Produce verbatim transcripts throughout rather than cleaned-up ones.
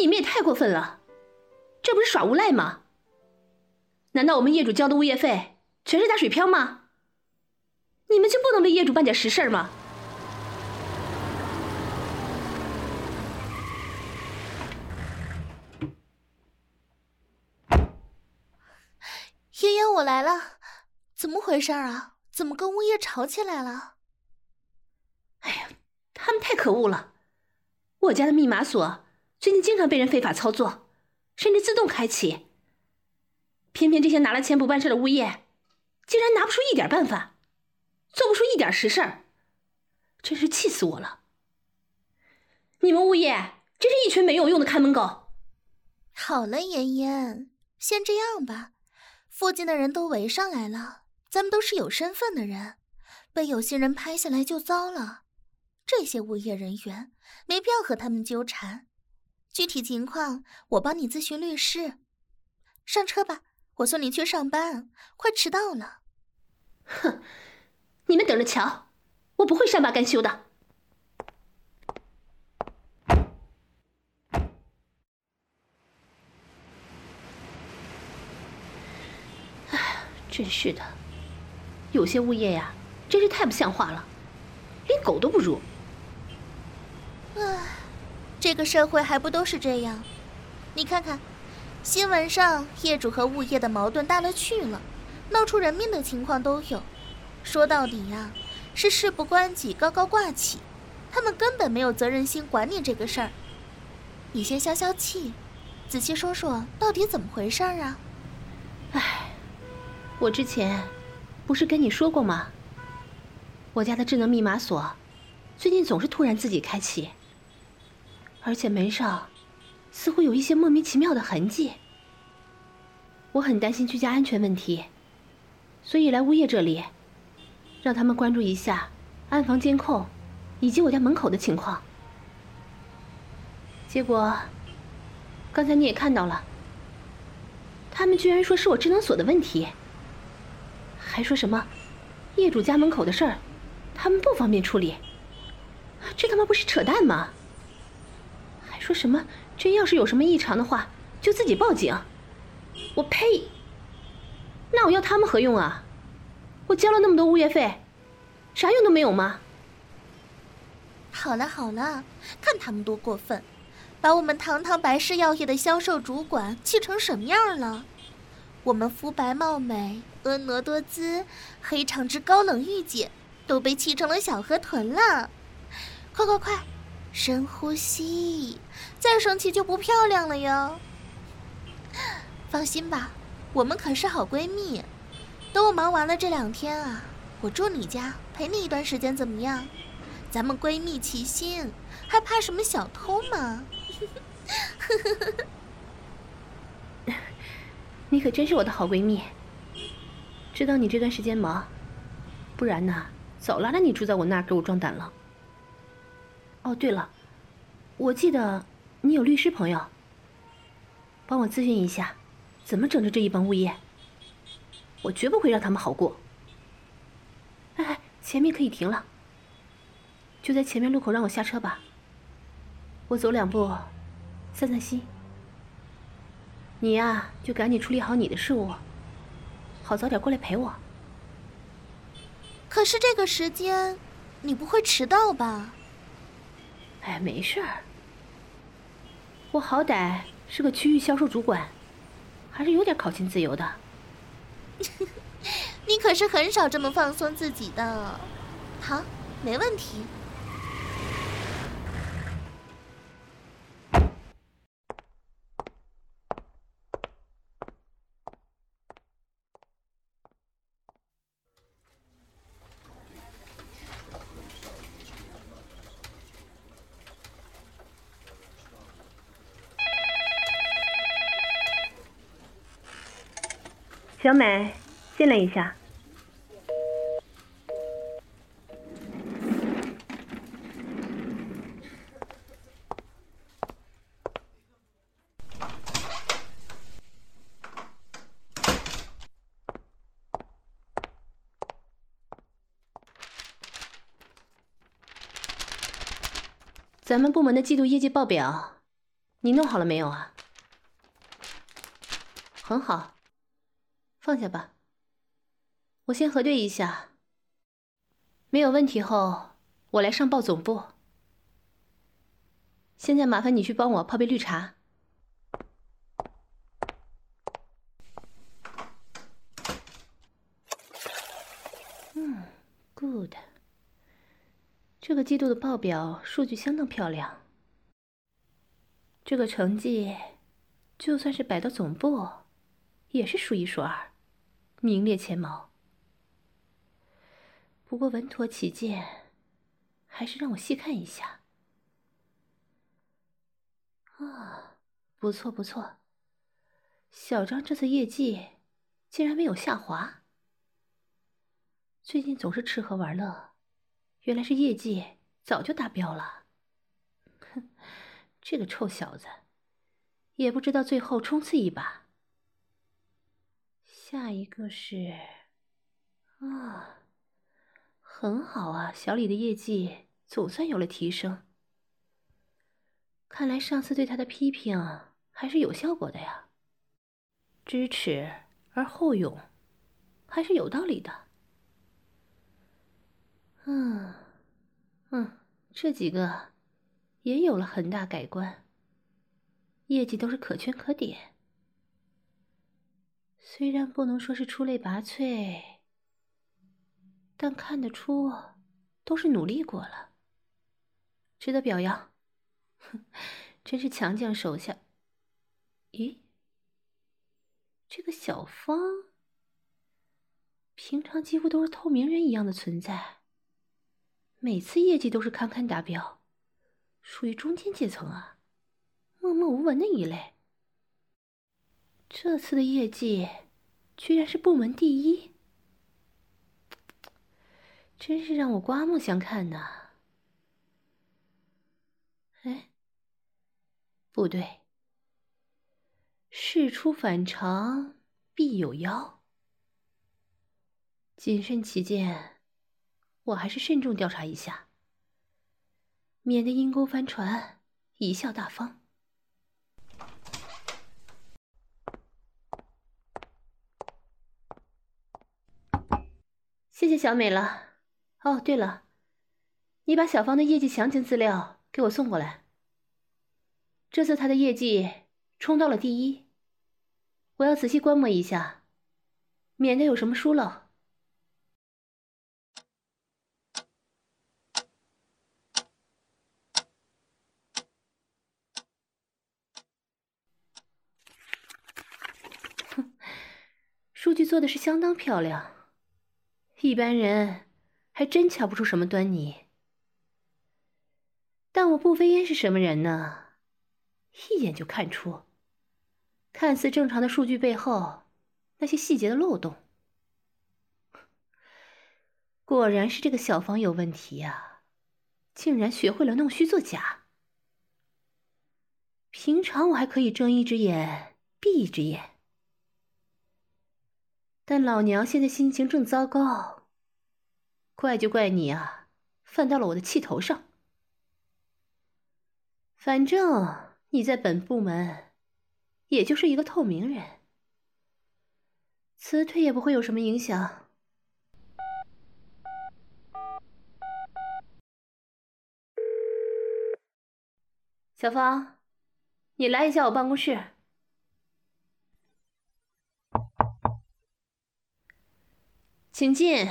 你们也太过分了，这不是耍无赖吗？难道我们业主交的物业费全是打水漂吗？你们就不能为业主办点实事吗？ 爷爷，我来了，怎么回事啊？怎么跟物业吵起来了？ 哎呀，他们太可恶了！我家的密码锁最近经常被人非法操作，甚至自动开启。偏偏这些拿了钱不办事的物业，竟然拿不出一点办法，做不出一点实事儿，真是气死我了！你们物业真是一群没有用的看门狗。 好了，妍妍，先这样吧。附近的人都围上来了，咱们都是有身份的人，被有心人拍下来就糟了。这些物业人员没必要和他们纠缠，具体情况我帮你咨询律师。上车吧，我送你去上班，快迟到了。 哼，你们等着瞧，我不会善罢甘休的。哎，真是的，有些物业呀，真是太不像话了，连狗都不如。 唉，这个社会还不都是这样？你看看，新闻上业主和物业的矛盾大了去了，闹出人命的情况都有。说到底呀，是事不关己高高挂起，他们根本没有责任心管你这个事儿。你先消消气，仔细说说到底怎么回事啊？ 唉，我之前不是跟你说过吗？我家的智能密码锁最近总是突然自己开启，而且门上似乎有一些莫名其妙的痕迹。我很担心居家安全问题，所以来物业这里，让他们关注一下安防监控以及我家门口的情况。结果刚才你也看到了，他们居然说是我智能锁的问题，还说什么业主家门口的事儿他们不方便处理，这他妈不是扯淡吗？还说什么真要是有什么异常的话就自己报警。我呸！那我要他们何用啊？我交了那么多物业费，啥用都没有吗？ 好了好了，看他们多过分，把我们堂堂白氏药业的销售主管气成什么样了？我们肤白貌美、婀娜多姿、黑长直、高冷御姐都被气成了小河豚了。快快快，深呼吸，再生气就不漂亮了哟。放心吧，我们可是好闺蜜。等我忙完了这两天啊，我住你家陪你一段时间怎么样？咱们闺蜜齐心，还怕什么小偷吗？ 你可真是我的好闺蜜，知道你这段时间忙，不然呢早拉着你住在我那儿给我壮胆了。哦对了，我记得你有律师朋友，帮我咨询一下怎么整治这一帮物业，我绝不会让他们好过。哎哎，前面可以停了，就在前面路口让我下车吧，我走两步散散心。你呀就赶紧处理好你的事务，好早点过来陪我。 可是这个时间你不会迟到吧？ 哎，没事儿，我好歹是个区域销售主管，还是有点考勤自由的。 你可是很少这么放松自己的。好，没问题。 小美，进来一下。咱们部门的季度业绩报表， 你弄好了没有啊？很好，放下吧。我先核对一下，没有问题后，我来上报总部。现在麻烦你去帮我泡杯绿茶。嗯 ，good。这个季度的报表数据相当漂亮，这个成绩就算是摆到总部，也是数一数二，名列前茅。不过稳妥起见，还是让我细看一下。啊，不错不错，小张这次业绩竟然没有下滑。最近总是吃喝玩乐，原来是业绩早就达标了。哼，这个臭小子，也不知道最后冲刺一把。下一个是……啊，很好啊，小李的业绩总算有了提升。看来上次对他的批评还是有效果的呀。知耻而后勇，还是有道理的。嗯嗯，这几个也有了很大改观，业绩都是可圈可点。虽然不能说是出类拔萃，但看得出都是努力过了，值得表扬。哼，真是强将手下。咦，这个小芳平常几乎都是透明人一样的存在，每次业绩都是堪堪达标，属于中间阶层啊，默默无闻的一类。这次的业绩居然是部门第一，真是让我刮目相看呐。哎，不对，事出反常必有妖。谨慎起见，我还是慎重调查一下，免得阴沟翻船，贻笑大方。谢谢小美了。哦，对了，你把小芳的业绩详情资料给我送过来。这次她的业绩冲到了第一，我要仔细观摩一下，免得有什么疏漏。哼，数据做的是相当漂亮，一般人还真瞧不出什么端倪。但我不飞烟是什么人呢？一眼就看出，看似正常的数据背后那些细节的漏洞。果然是这个小芳有问题呀，竟然学会了弄虚作假。平常我还可以睁一只眼闭一只眼，但老娘现在心情正糟糕，怪就怪你啊，犯到了我的气头上。反正你在本部门也就是一个透明人，辞退也不会有什么影响。小芳，你来一下我办公室。请进。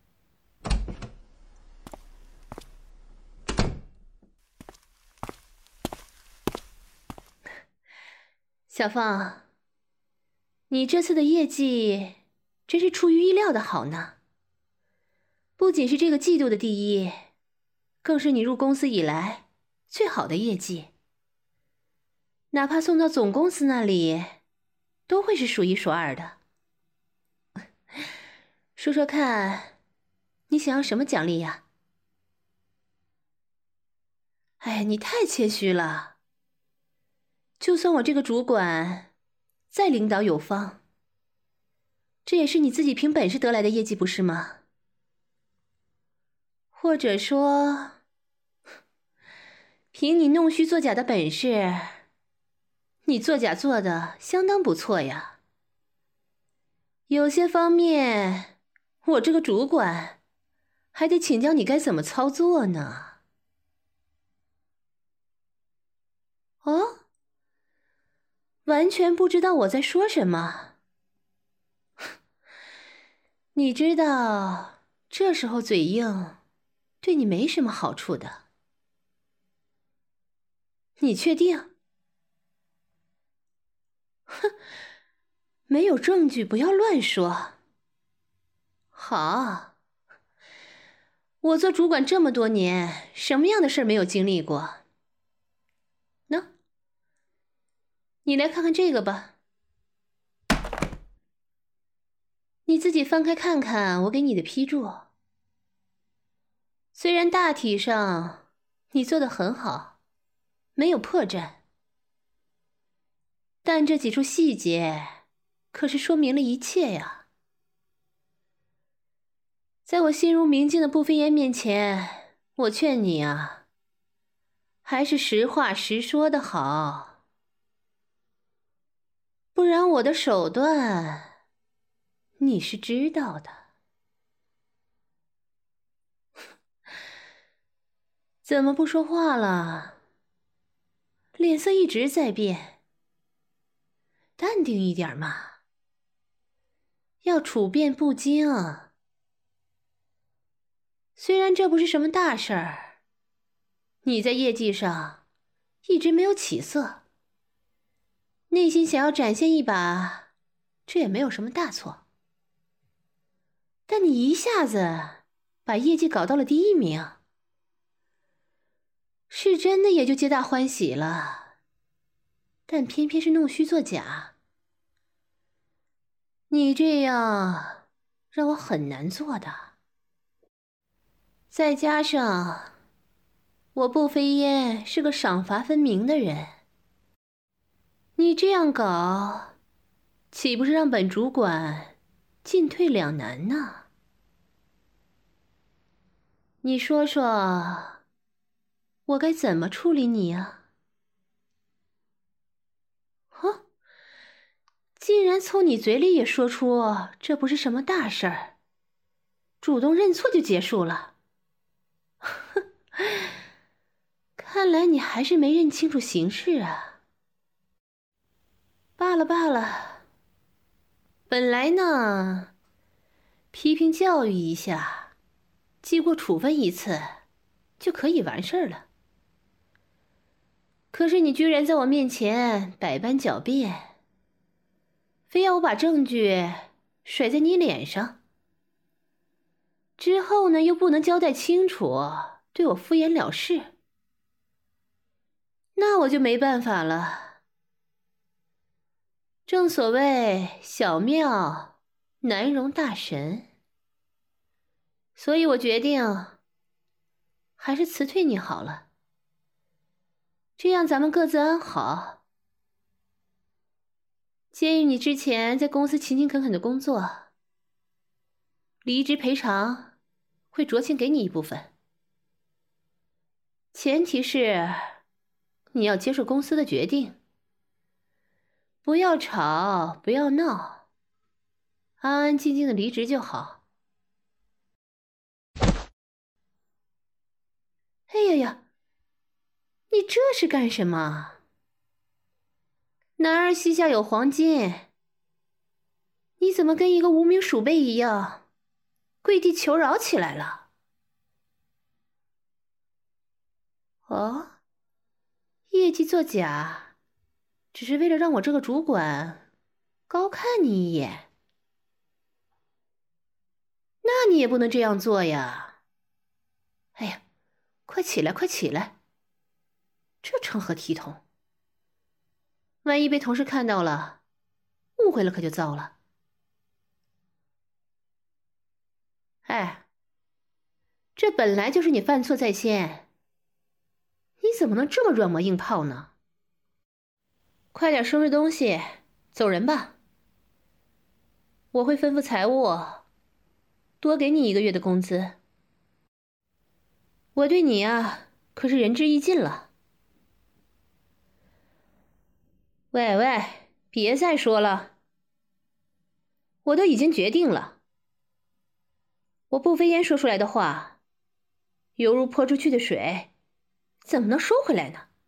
小芳，你这次的业绩真是出乎意料的好呢。不仅是这个季度的第一，更是你入公司以来最好的业绩。哪怕送到总公司那里，都会是数一数二的。说说看，你想要什么奖励呀？哎，你太谦虚了。就算我这个主管再领导有方，这也是你自己凭本事得来的业绩，不是吗？或者说，凭你弄虚作假的本事， 你作假做的相当不错呀。有些方面，我这个主管还得请教你该怎么操作呢。哦，完全不知道我在说什么。你知道，这时候嘴硬，对你没什么好处的。你确定？哼，没有证据不要乱说。好，我做主管这么多年，什么样的事儿没有经历过？喏，你来看看这个吧。你自己翻开看看我给你的批注。虽然大体上你做得很好，没有破绽，但这几处细节可是说明了一切呀。在我心如明镜的不飞烟面前，我劝你啊，还是实话实说的好，不然我的手段你是知道的。怎么不说话了？脸色一直在变，淡定一点嘛，要处变不惊。虽然这不是什么大事儿，你在业绩上一直没有起色，内心想要展现一把，这也没有什么大错。但你一下子把业绩搞到了第一名，是真的也就皆大欢喜了，但偏偏是弄虚作假。你这样让我很难做的。再加上我不飞烟是个赏罚分明的人，你这样搞，岂不是让本主管进退两难呢？你说说，我该怎么处理你啊？哼，竟然从你嘴里也说出这不是什么大事儿，主动认错就结束了。哼，看来你还是没认清楚形势啊。罢了罢了，本来呢，批评教育一下，记过处分一次，就可以完事儿了。可是你居然在我面前百般狡辩，非要我把证据甩在你脸上，之后呢又不能交代清楚，对我敷衍了事，那我就没办法了。正所谓小庙难容大神，所以我决定还是辞退你好了，这样咱们各自安好。鉴于你之前在公司勤勤恳恳的工作，离职赔偿会酌情给你一部分，前提是你要接受公司的决定，不要吵，不要闹，安安静静的离职就好。哎呀呀，你这是干什么？男儿膝下有黄金，你怎么跟一个无名鼠辈一样，跪地求饶起来了？哦，业绩作假，只是为了让我这个主管高看你一眼？那你也不能这样做呀！哎呀，快起来，快起来！这成何体统？万一被同事看到了，误会了可就糟了。哎，这本来就是你犯错在先，你怎么能这么软磨硬泡呢？快点收拾东西，走人吧。我会吩咐财务多给你一个月的工资。我对你啊，可是仁至义尽了。 喂喂，别再说了，我都已经决定了。我不飞烟说出来的话，犹如泼出去的水，怎么能收回来呢？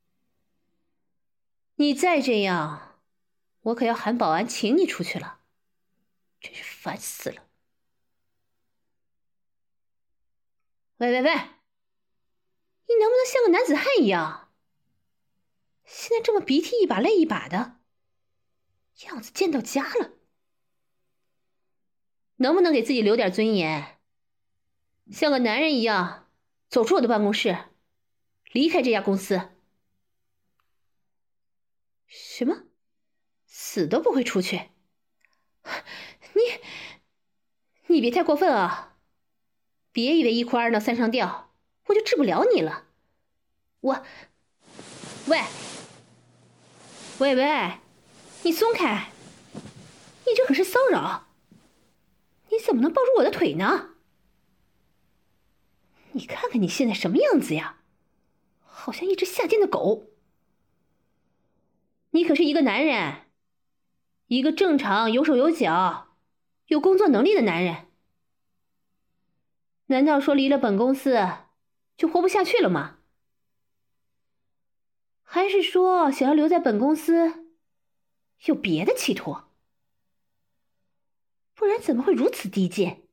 你再这样，我可要喊保安请你出去了，真是烦死了。喂喂喂，你能不能像个男子汉一样？现在这么鼻涕一把泪一把的，样子见到家了。能不能给自己留点尊严？像个男人一样走出我的办公室，离开这家公司。什么？死都不会出去？你，你别太过分啊！别以为一哭二闹三上吊，我就治不了你了。我，喂，喂喂，你松开！你这可是骚扰！你怎么能抱住我的腿呢？你看看你现在什么样子呀，好像一只下贱的狗。你可是一个男人，一个正常有手有脚、有工作能力的男人。难道说离了本公司就活不下去了吗？还是说想要留在本公司有别的企图？不然怎么会如此低贱？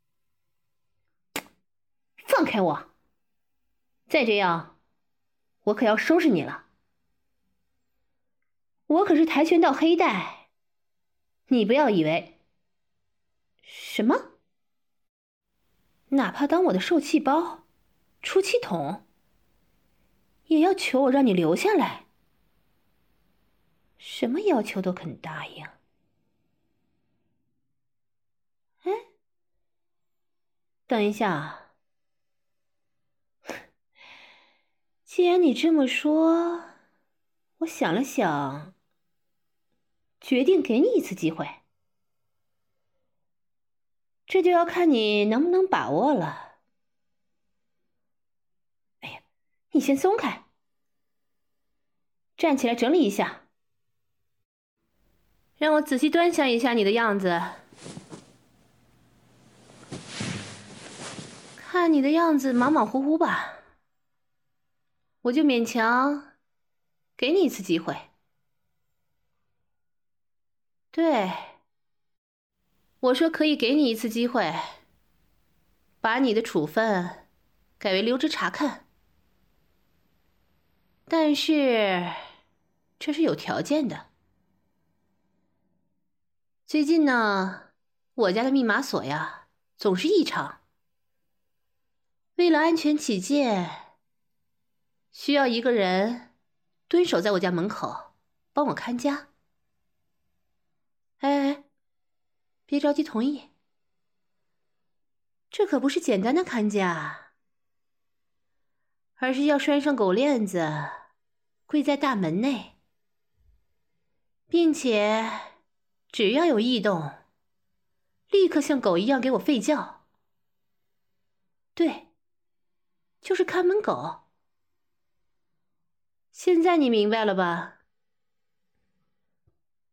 放开我！再这样，我可要收拾你了。我可是跆拳道黑带，你不要以为……什么？哪怕当我的受气包、出气筒，也要求我让你留下来？什么要求都肯答应？哎，等一下，既然你这么说，我想了想，决定给你一次机会。这就要看你能不能把握了。哎呀，你先松开，站起来整理一下，让我仔细端详一下你的样子。看你的样子马马虎虎吧，我就勉强给你一次机会。对，我说可以给你一次机会，把你的处分改为留职察看。但是这是有条件的。最近呢，我家的密码锁呀总是异常，为了安全起见，需要一个人蹲守在我家门口帮我看家。哎哎，别着急同意，这可不是简单的看家，而是要拴上狗链子，跪在大门内，并且只要有异动，立刻像狗一样给我吠叫。对，就是看门狗。现在你明白了吧？